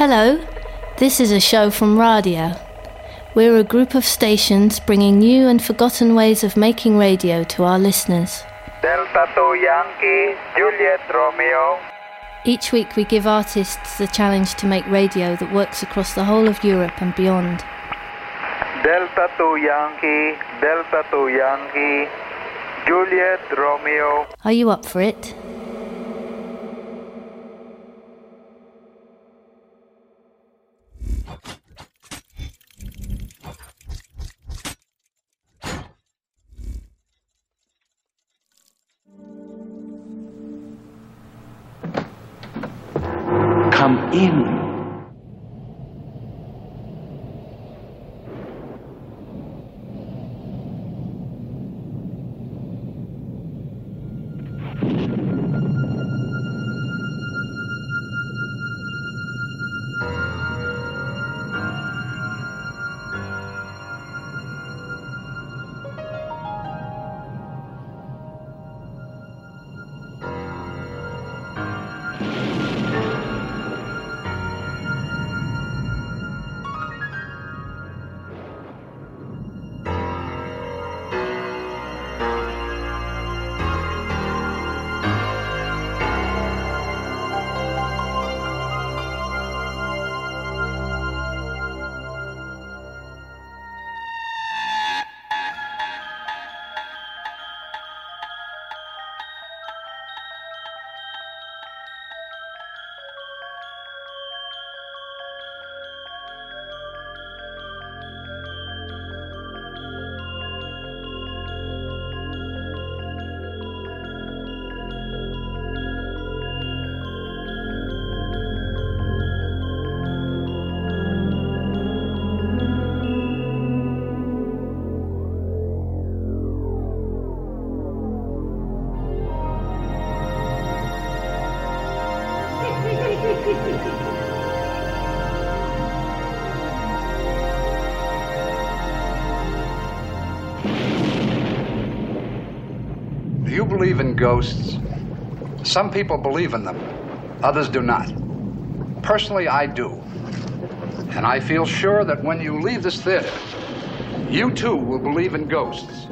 Hello, this is a show from Radio. We're a group of stations bringing new and forgotten ways of making radio to our listeners. Delta 2 Yankee, Juliet Romeo. Each week we give artists the challenge to make radio that works across the whole of Europe and beyond. Delta 2 Yankee, Delta 2 Yankee, Juliet Romeo. Are you up for it? Come in. Do you believe in ghosts? Some people believe in them, others do not. Personally, I do. And I feel sure that when you leave this theater, you too will believe in ghosts.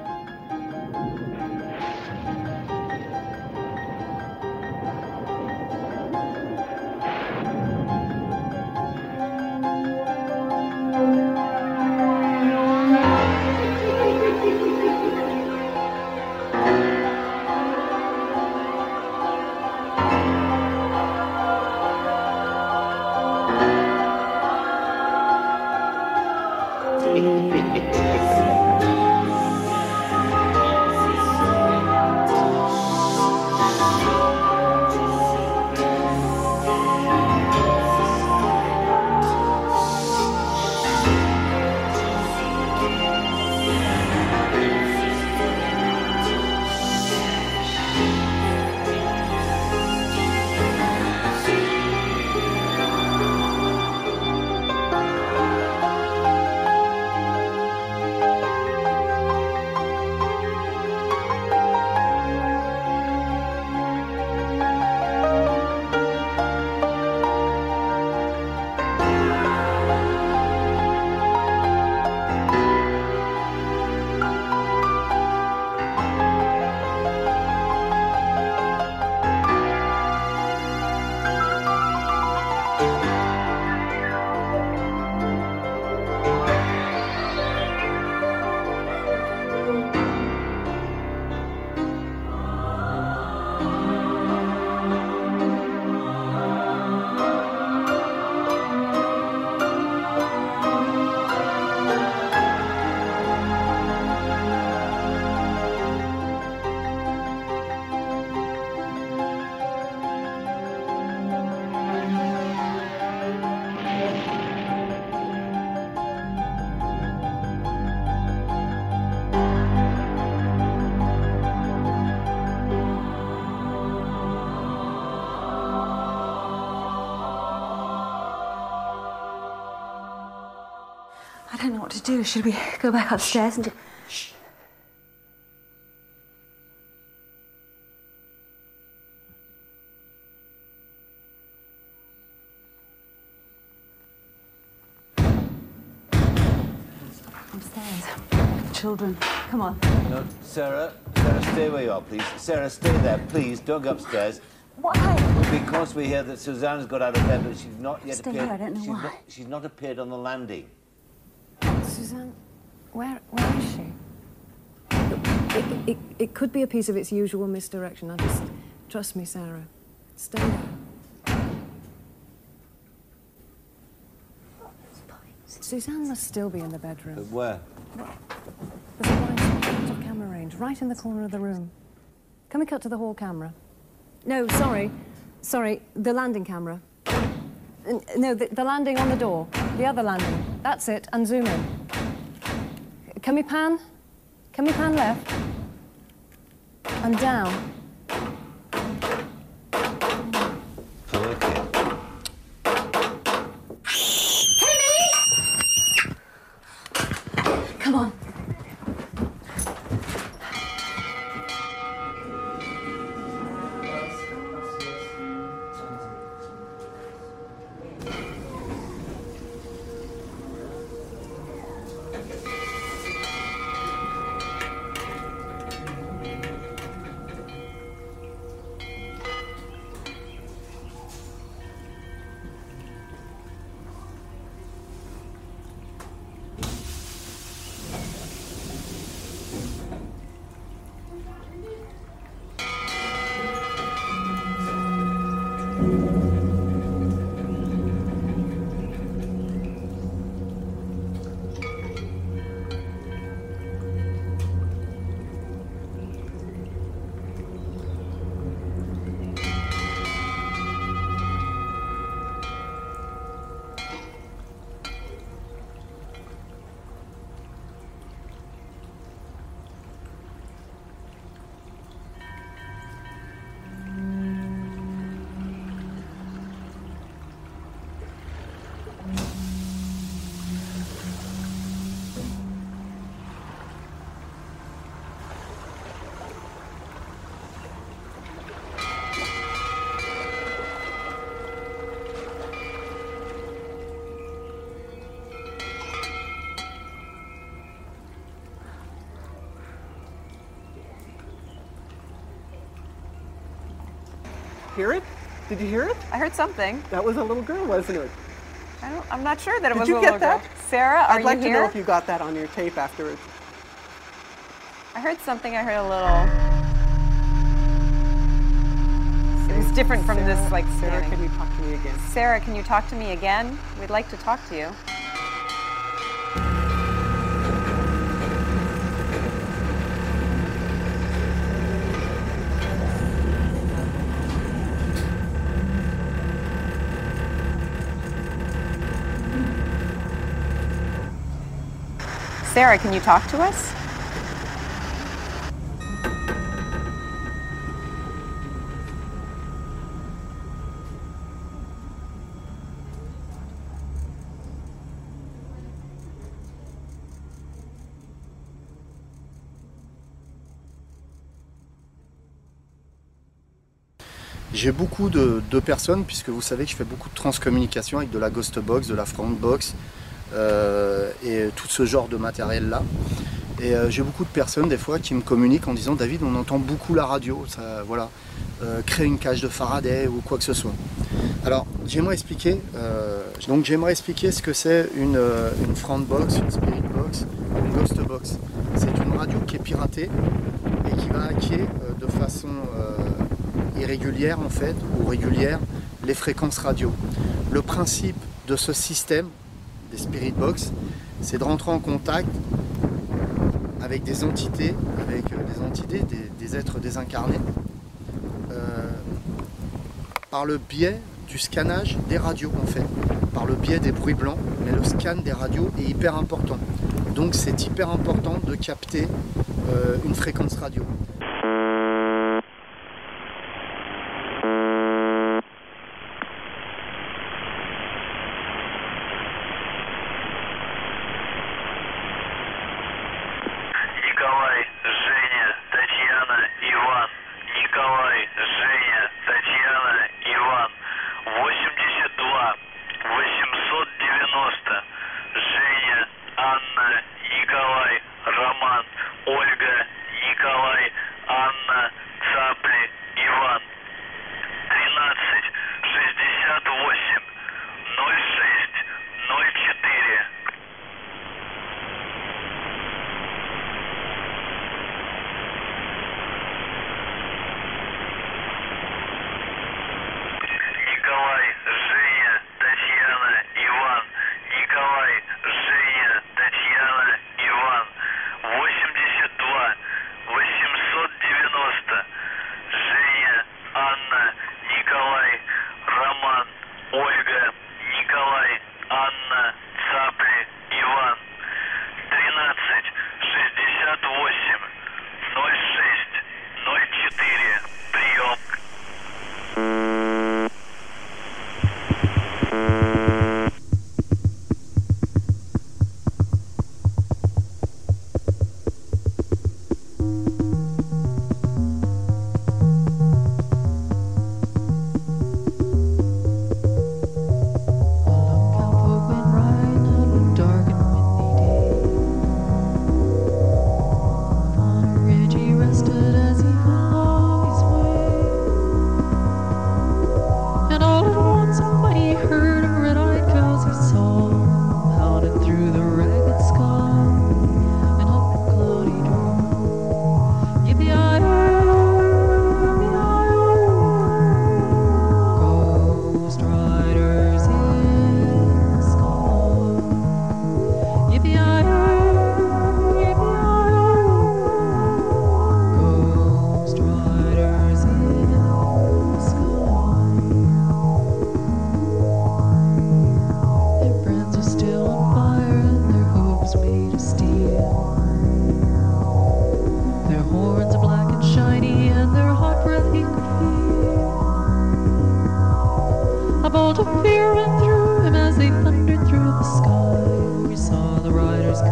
I don't know what to do. Should we go back upstairs and... Shh. Upstairs. Children. Come on. No, Sarah, stay where you are, please. Sarah, stay there, please. Don't go upstairs. Why? Because we hear that Suzanne's got out of bed, but she's not yet Stay appeared. here, I don't know why. She's not appeared on the landing. Suzanne, where is she? It could be a piece of its usual misdirection. I just... Trust me, Sarah. Stay there. Suzanne must still be in the bedroom. But where? There's a blind spot out of camera range, right in the corner of the room. Can we cut to the hall camera? No, sorry. Sorry, the landing camera. No, the landing on the door. The other landing. That's it, and zoom in. Can we pan? Can we pan left? And down. Come on. Hear it? Did you hear it? I heard something. That was a little girl, wasn't it? I'm not sure that it was a Did you little get that? girl. Sarah, are I'd like you to here? know if you got that on your tape afterwards. I heard something. I heard a little. It was different from this, like, Sarah, scanning. can you talk to me again? Sarah, can you talk to me again? We'd like to talk to you. Sarah, can you talk to us? J'ai beaucoup de personnes, puisque vous savez que je fais beaucoup de transcommunication avec de la ghost box, de la front box et tout ce genre de matériel là. Et j'ai beaucoup de personnes des fois qui me communiquent en disant David, on entend beaucoup la radio, ça, voilà, crée une cage de Faraday ou quoi que ce soit. Alors j'aimerais expliquer, ce que c'est une front box, une spirit box, une ghost box. C'est une radio qui est piratée et qui va hacker de façon irrégulière en fait, ou régulière, les fréquences radio. Le principe de ce système des spirit box, c'est de rentrer en contact avec des entités, des êtres désincarnés, par le biais du scannage des radios en fait, par le biais des bruits blancs, mais le scan des radios est hyper important. Donc c'est hyper important de capter une fréquence radio.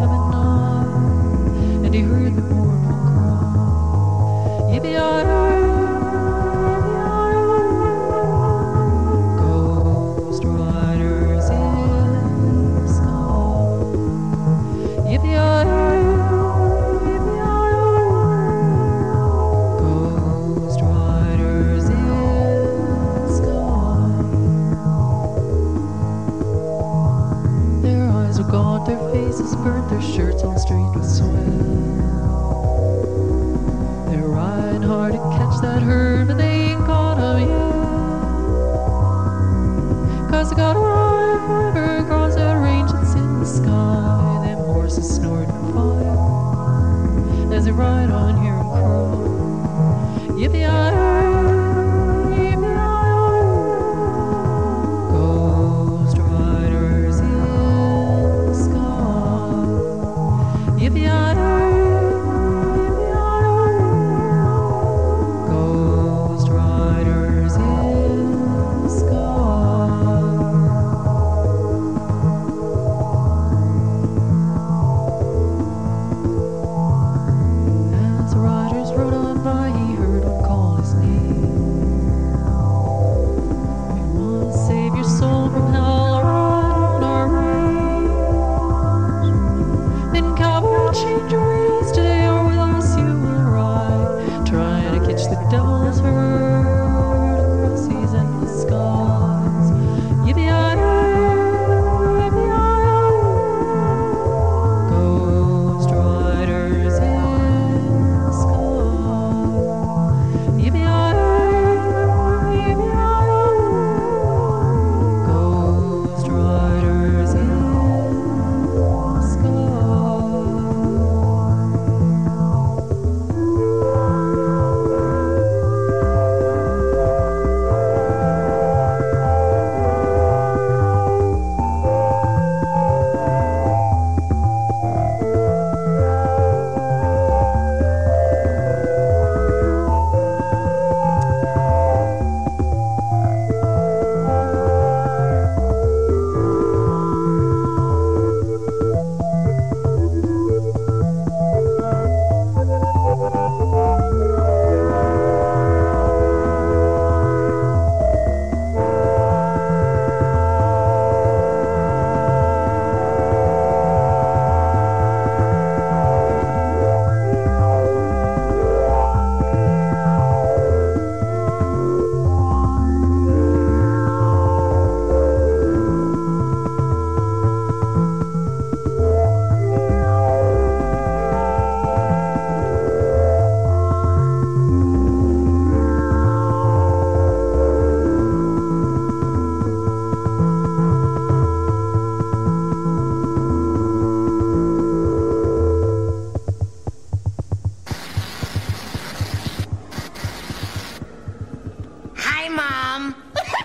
coming nigh, and he heard the mournful cry, yippee-yi-yi. Ghost riders in the sky, yippee-yi-yi, yippee-yi-yi. Ghost riders in the sky. Their eyes are gaunt, their faces burnt, their shirts all streaked with sweat. They're riding hard to catch that herd, but they ain't caught 'em yet. 'Cause they gotta ride forever across that range that's in the sky. Them horses snorting fire as they ride on here and cry, yippee-yi-yi, yippee-yi-yi. Ghost riders in the sky, yippee-yi-yi, yippee-yi-yi. Ghost riders in the sky. As the riders rode on by, he heard one call his name. We want to save your soul from hell, ride on our range. Then cowboy, change your ways today, or with us you will ride, trying to catch the devil's herd across these endless skies. Yippee-yi-yi, yippee-yi-yi. Ghost riders in the sky, yippee-yi-yi, yippee-yi-yi. Ghost riders in the sky. Hi, Mom.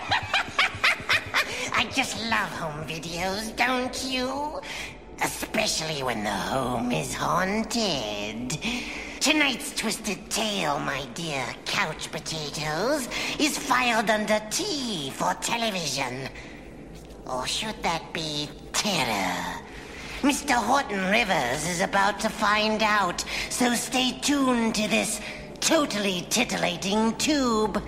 I just love home videos, don't you? Especially when the home is haunted. Tonight's Twisted Tale, my dear couch potatoes, is filed under T for television. Or should that be terror? Mr. Horton Rivers is about to find out, so stay tuned to this totally titillating tube.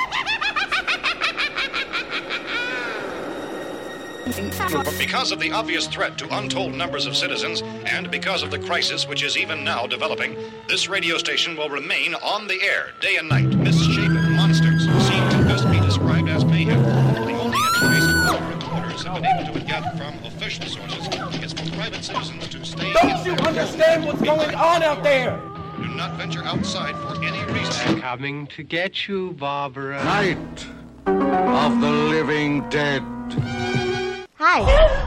Because of the obvious threat to untold numbers of citizens, and because of the crisis which is even now developing, this radio station will remain on the air day and night. Misshapen monsters seem to best be described as mayhem. The only information our reporters have been able to gather from official sources is for private citizens to stay. Don't you understand what's going on out there? Do not venture outside for any reason. Coming to get you, Barbara. Night of the living dead. Hi.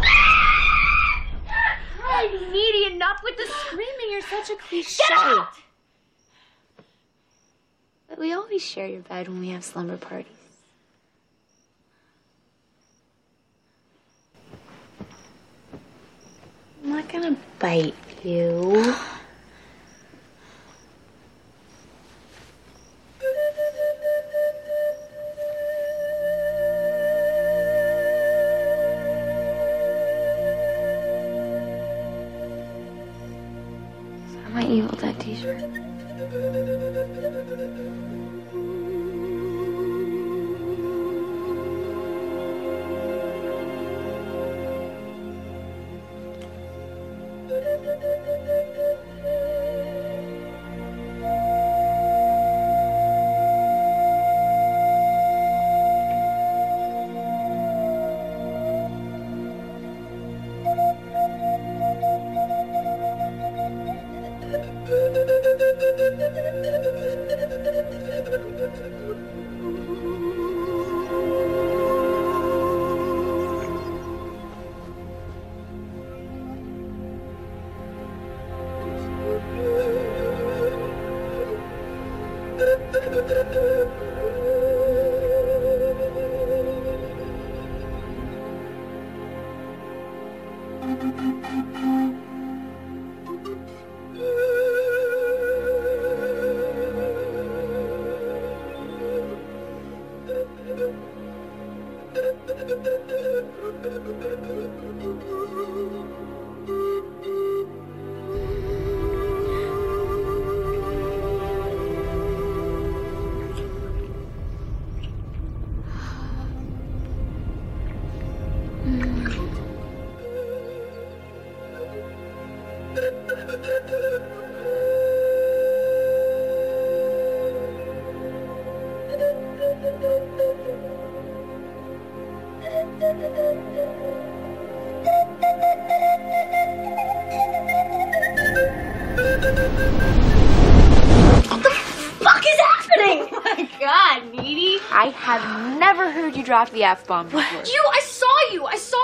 Hi, needy, enough with the screaming. You're such a cliche. But we always share your bed when we have slumber parties. I'm not gonna bite you. My Evil Dead t-shirt. Drop the F-bomb before. I saw you! I saw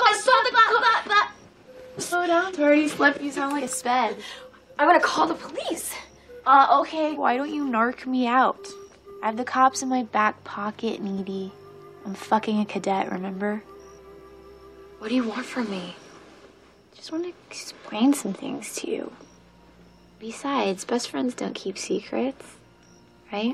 the... Slow down, Tori. Slip. You sound like a sped. I'm gonna call the police. Okay. Why don't you narc me out? I have the cops in my back pocket, Needy. I'm fucking a cadet, remember? What do you want from me? Just want to explain some things to you. Besides, best friends don't keep secrets, right?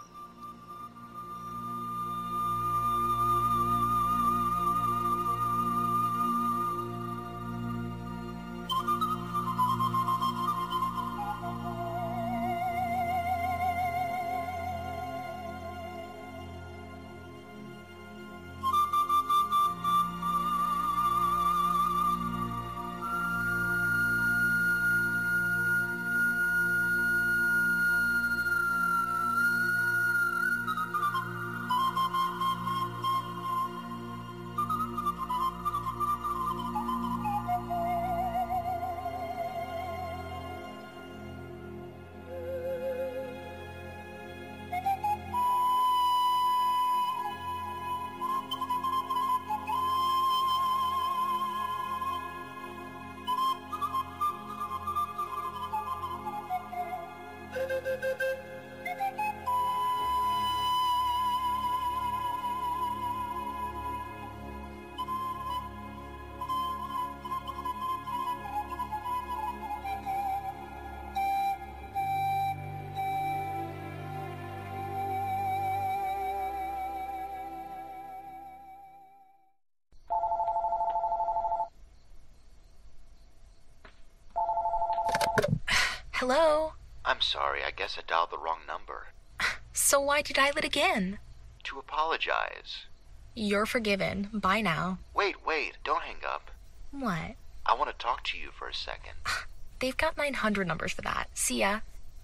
Hello? I'm sorry, I guess I dialed the wrong number. So why'd you dial it again? To apologize. You're forgiven. Bye now. Wait, don't hang up. What? I want to talk to you for a second. They've got 900 numbers for that. See ya.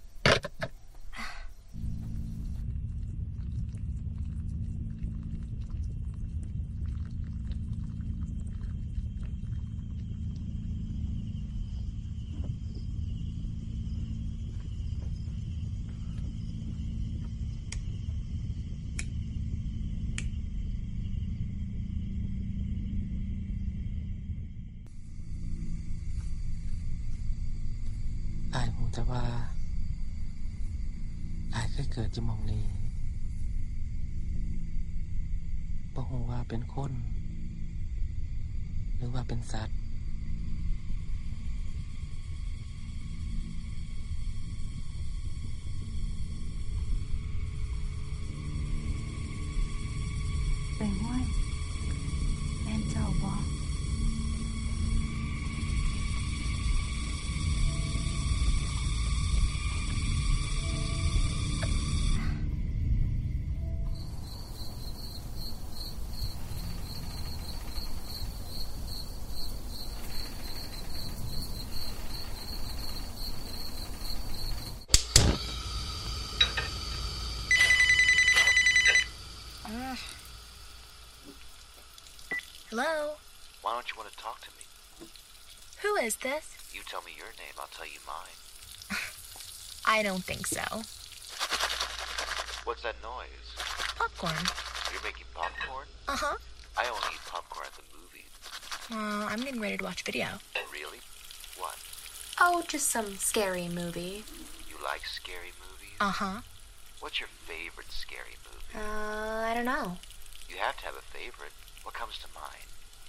แต่ว่าอายเคยเกิดอยู่หม้องนี้บ่ฮู้ว่าเป็นคนหรือว่าเป็นสัตว์เป็นว่าแม่นเจ้าบ่ Hello? Why don't you want to talk to me? Who is this? You tell me your name, I'll tell you mine. I don't think so. What's that noise? Popcorn. You're making popcorn? Uh-huh. I only eat popcorn at the movies. I'm getting ready to watch video. Really? What? Oh, just some scary movie. You like scary movies? Uh-huh. What's your favorite scary movie? I don't know. You have to have a favorite. What comes to mind?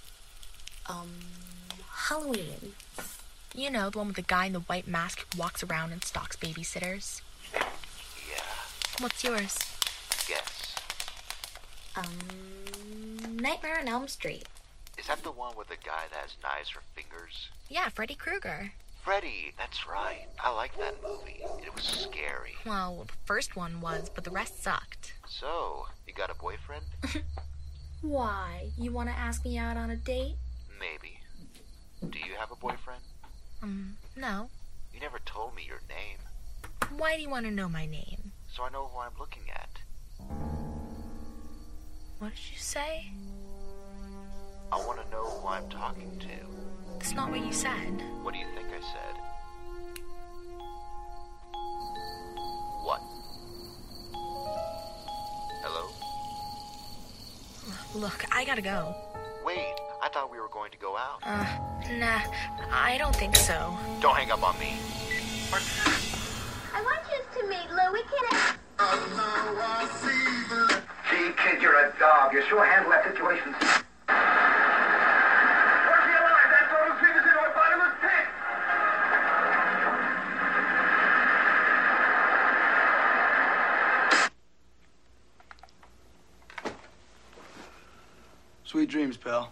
Halloween. You know, the one with the guy in the white mask who walks around and stalks babysitters? Yeah. What's yours? Guess. Nightmare on Elm Street. Is that the one with the guy that has knives for fingers? Yeah, Freddy Krueger. Freddy, that's right. I like that movie. It was scary. Well, the first one was, but the rest sucked. So, you got a boyfriend? Why? You want to ask me out on a date? Maybe. Do you have a boyfriend? No. You never told me your name. Why do you want to know my name? So I know who I'm looking at. What did you say? I want to know who I'm talking to. That's not what you said. What do you think I said? What? Hello? Look, I gotta go. Wait, I thought we were going to go out. Nah, I don't think so. Don't hang up on me. I want you to meet Louie. Can Gee, kid, you're a dog. You sure handle that situation. Where's he alive? That's all who figures into a bottomless pit. Sweet dreams, pal.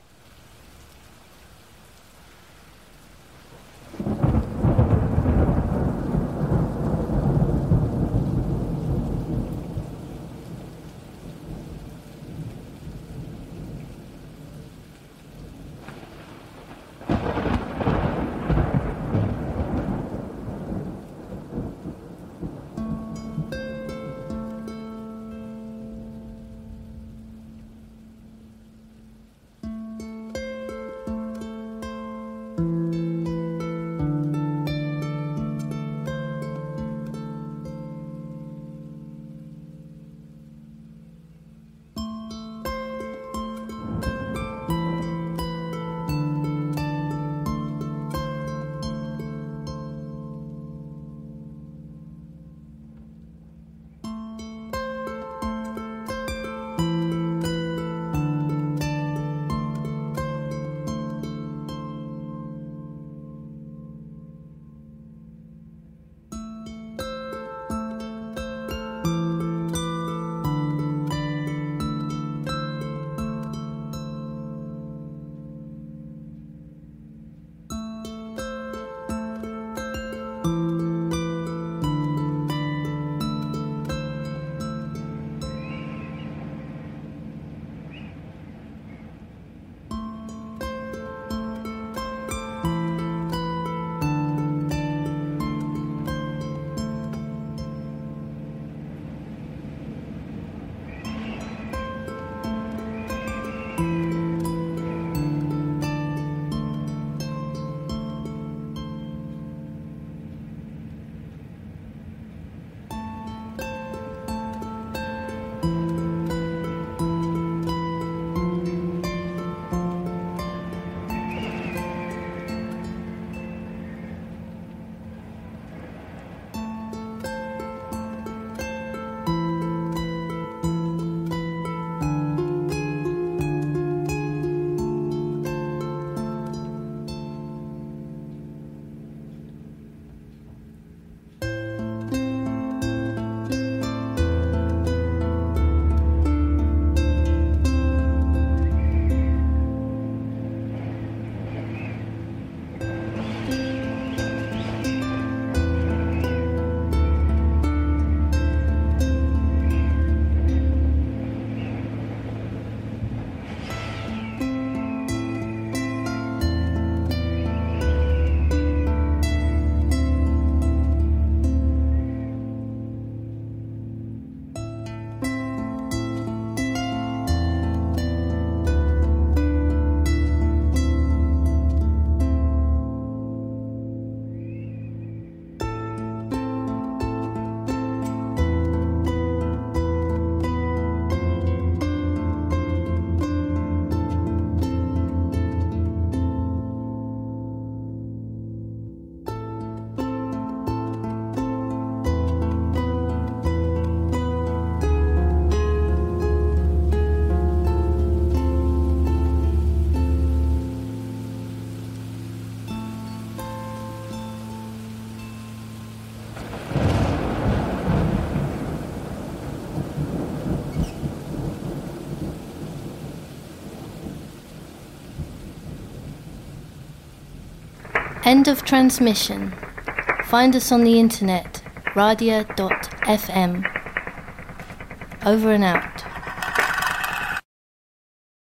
End of transmission. Find us on the internet, radia.fm. Over and out.